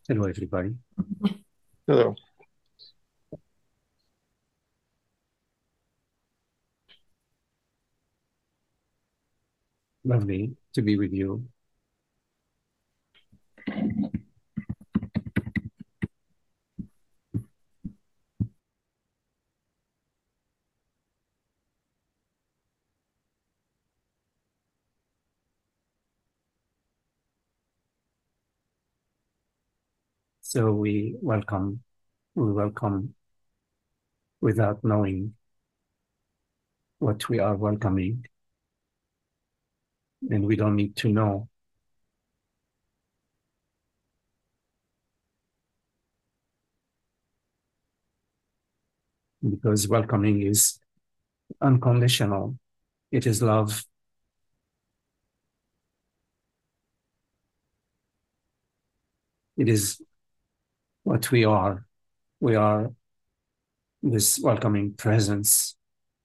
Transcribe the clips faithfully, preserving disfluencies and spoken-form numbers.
Hello, everybody. Hello. Lovely to be with you. So we welcome, we welcome without knowing what we are welcoming, and we don't need to know because welcoming is unconditional. It is love. It is what we are. We are this welcoming presence,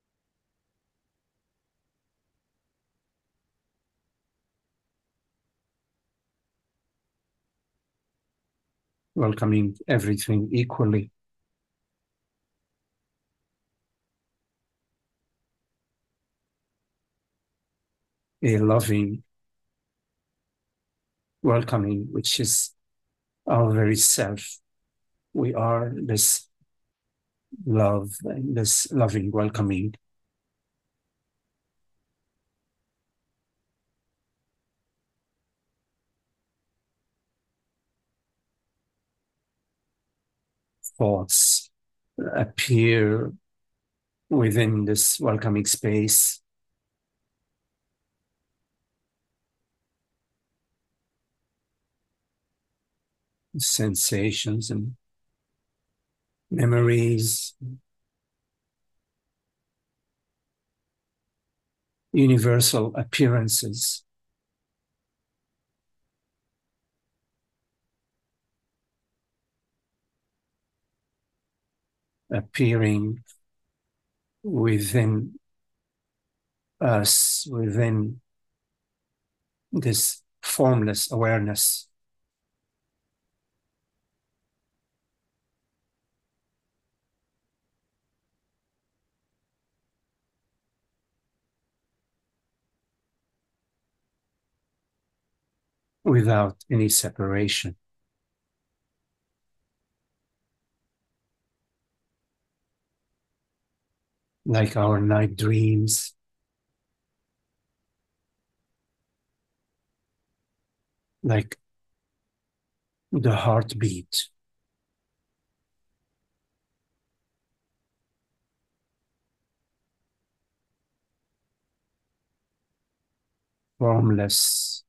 welcoming everything equally, a loving welcoming, which is our very self. We are this love, this loving welcoming thoughts appear within this welcoming space, sensations and memories, universal appearances appearing within us, within this formless awareness. Without any separation, like our night dreams, like the heartbeat, formless.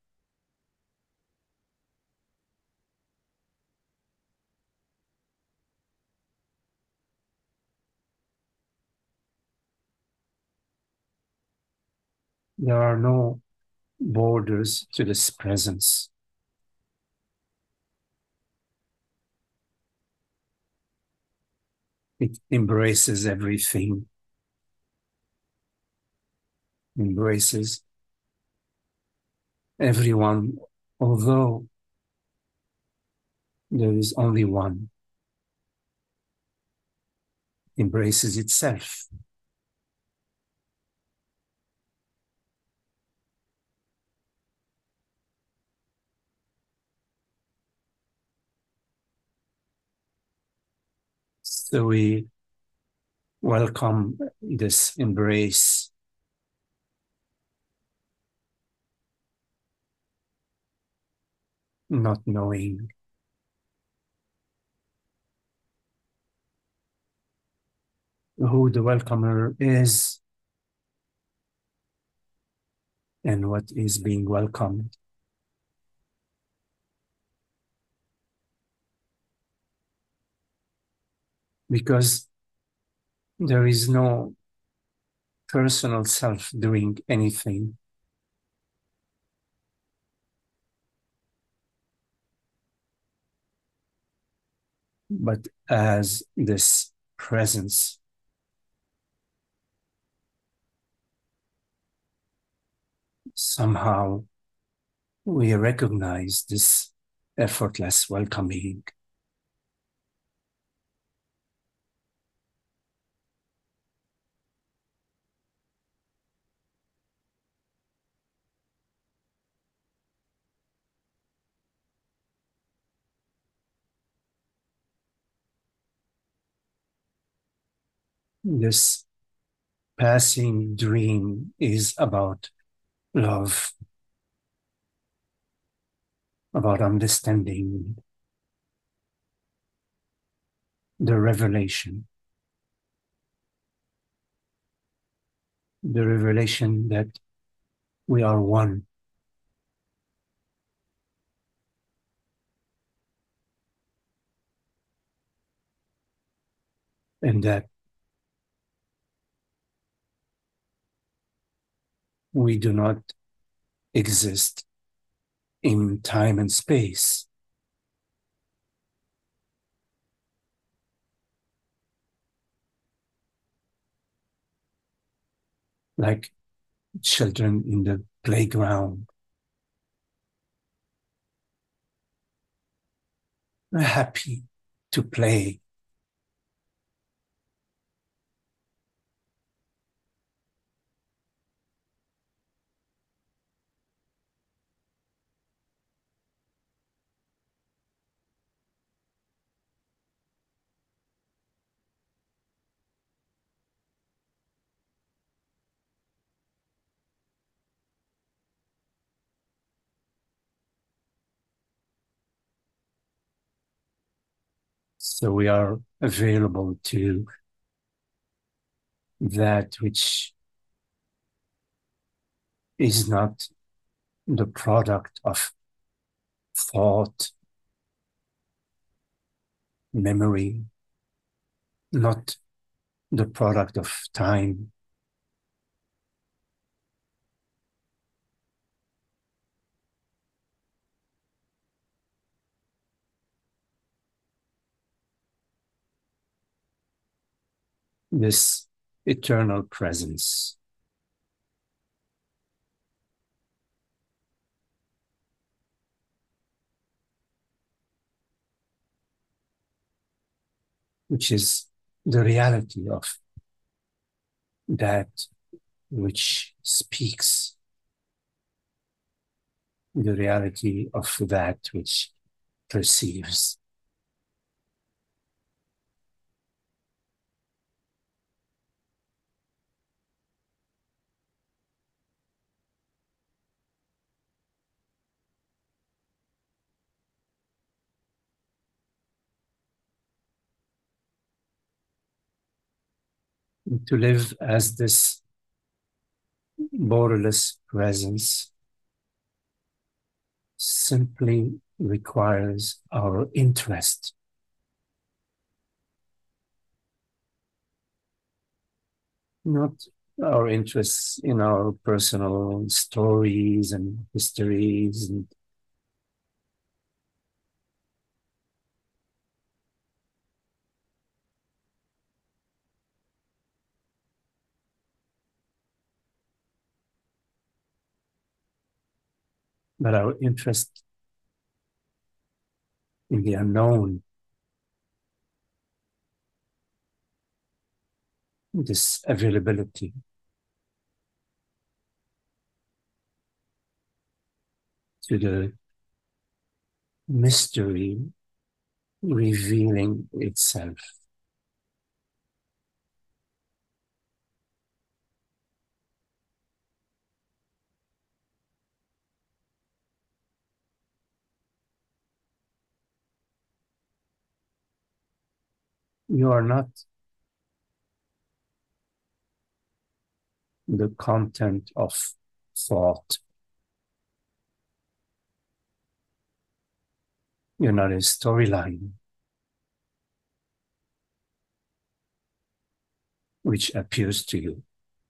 There are no borders to this presence. It embraces everything, embraces everyone, although there is only one, embraces itself. So we welcome this embrace, not knowing who the welcomer is and what is being welcomed. Because there is no personal self doing anything, but as this presence, somehow we recognize this effortless welcoming. This passing dream is about love, about understanding, the revelation, the revelation that we are one, and that we do not exist in time and space. Like children in the playground, happy to play. So we are available to that which is not the product of thought, memory, not the product of time. This eternal presence, which is the reality of that which speaks, the reality of that which perceives. To live as this borderless presence simply requires our interest, not our interests in our personal stories and histories, and but our interest in the unknown, this availability to the mystery revealing itself. You are not the content of thought. You're not a storyline which appears to you.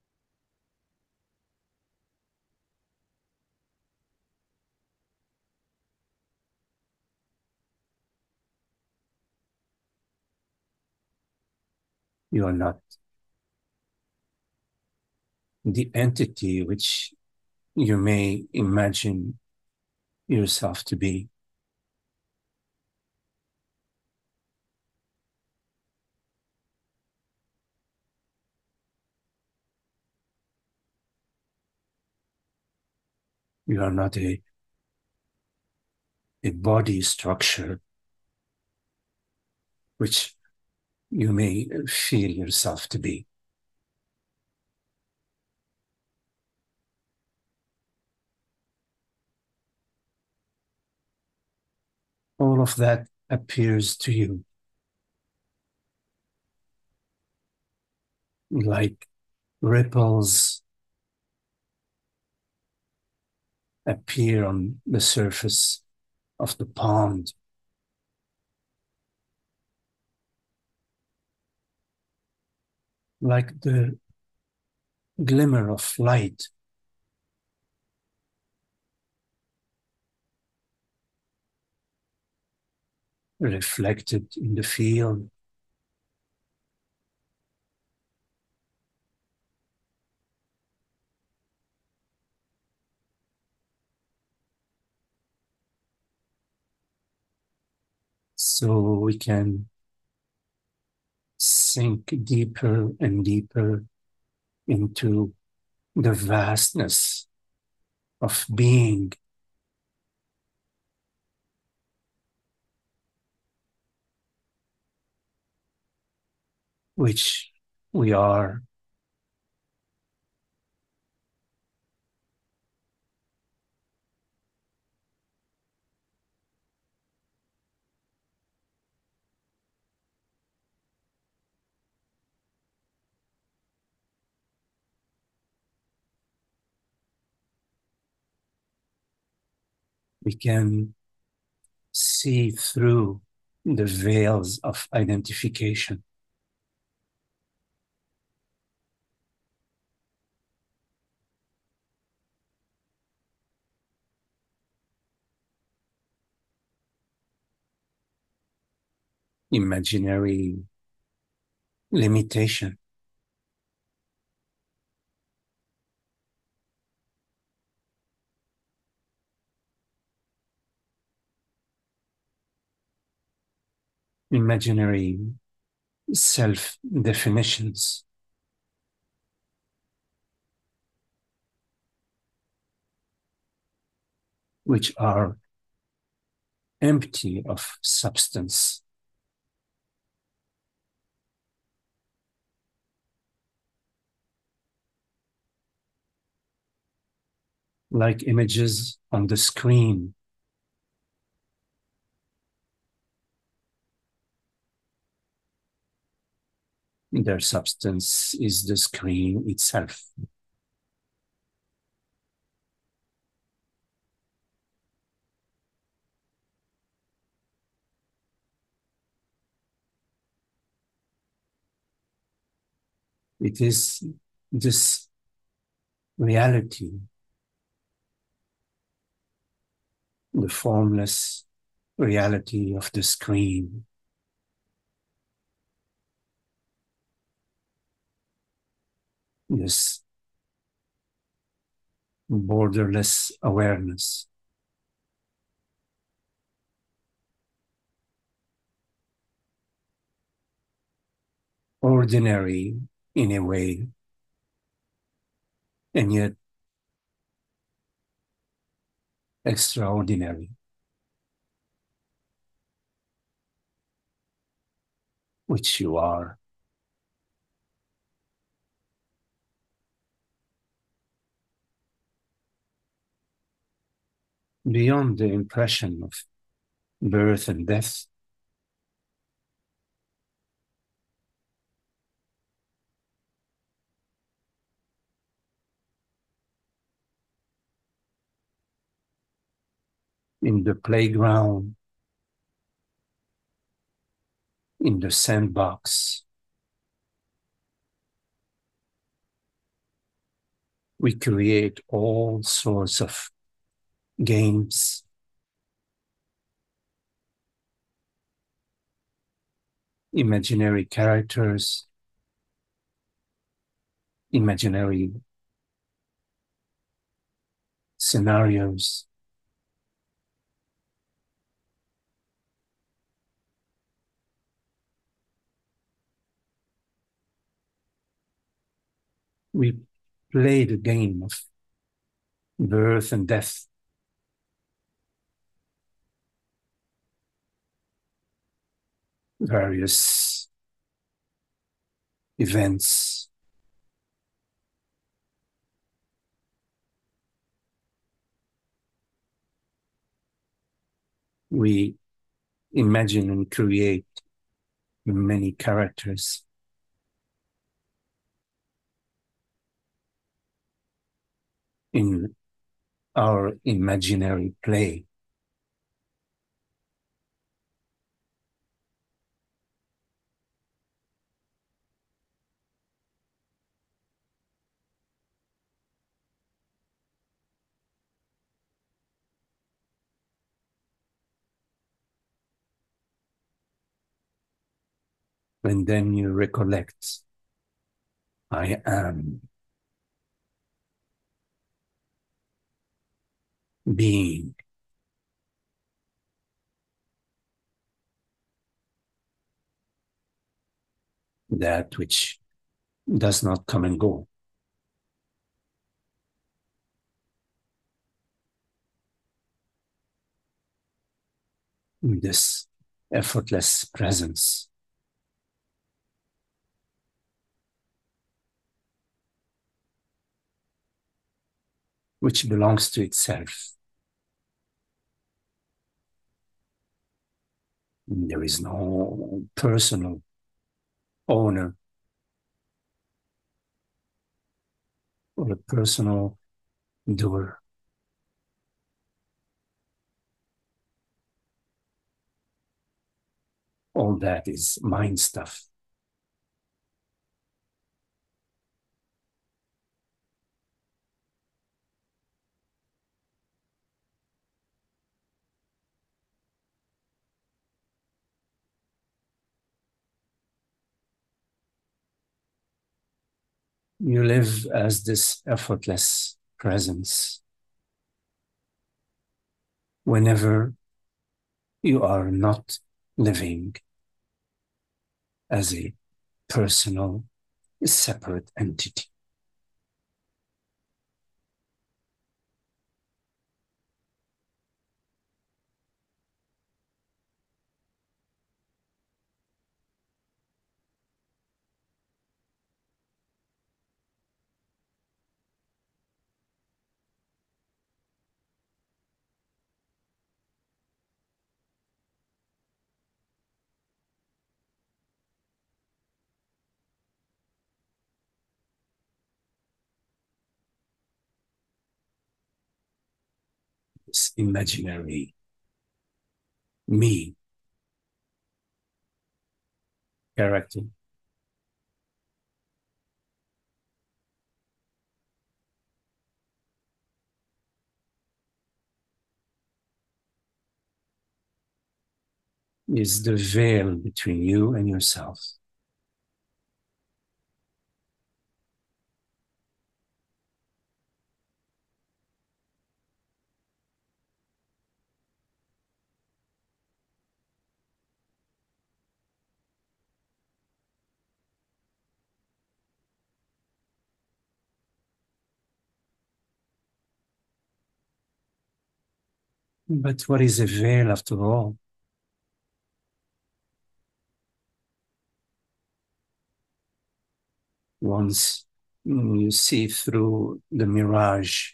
You are not the entity which you may imagine yourself to be. You are not a, a body structure which you may feel yourself to be. All of that appears to you like ripples appear on the surface of the pond. Like the glimmer of light reflected in the field. So we can sink deeper and deeper into the vastness of being, which we are. We can see through the veils of identification. Imaginary limitation, imaginary self definitions, which are empty of substance. Like images on the screen. Their substance is the screen itself. It is this reality, the formless reality of the screen, this borderless awareness, ordinary in a way, and yet extraordinary, which you are. Beyond the impression of birth and death, in the playground, in the sandbox, we create all sorts of games, imaginary characters, imaginary scenarios. We play the game of birth and death, various events, we imagine and create many characters. In our imaginary play. And then you recollect, I am being. That which does not come and go. This effortless presence. Which belongs to itself. There is no personal owner or a personal doer. All that is mind stuff. You live as this effortless presence whenever you are not living as a personal, separate entity. This imaginary me character is the veil between you and yourself. But what is a veil after all? Once you see through the mirage,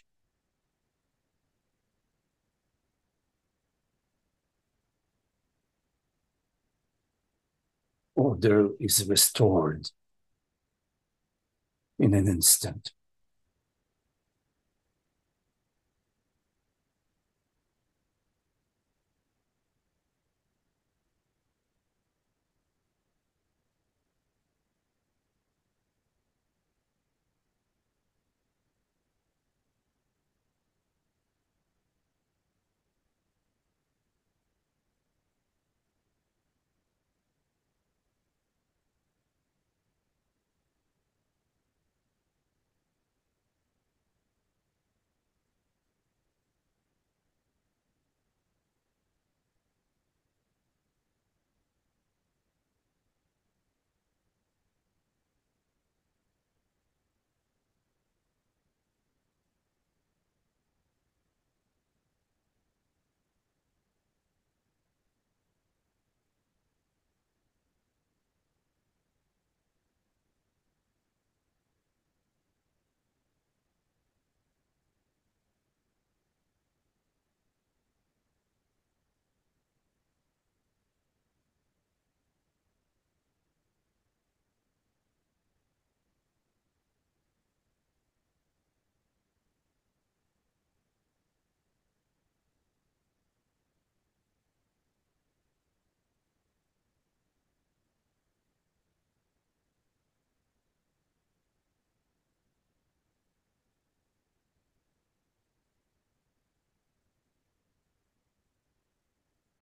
order is restored in an instant.